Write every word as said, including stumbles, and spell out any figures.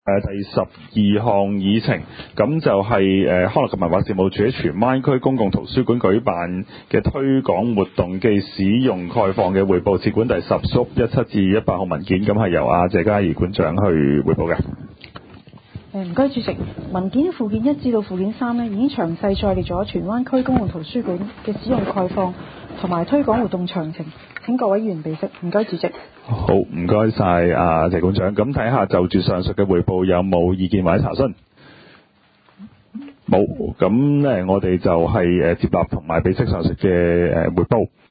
誒第十二項議程，咁就係誒康樂及文化事務署喺荃灣區公共圖書館舉辦嘅推廣活動暨使用概況嘅彙報，設館第十縮一七至一百號文件，咁係由阿謝嘉儀館長去彙報嘅。 誒唔該，主席，文件附件一至到附件三呢已經詳細載列咗荃灣區公共圖書館嘅使用概況同埋推廣活動詳情，請各位議員備悉。唔該，主席。 好，唔該晒阿謝館長。咁睇下就住上述嘅彙報有冇意見或者查詢？冇，咁咧我哋就係誒接納同埋備悉上述嘅誒彙報。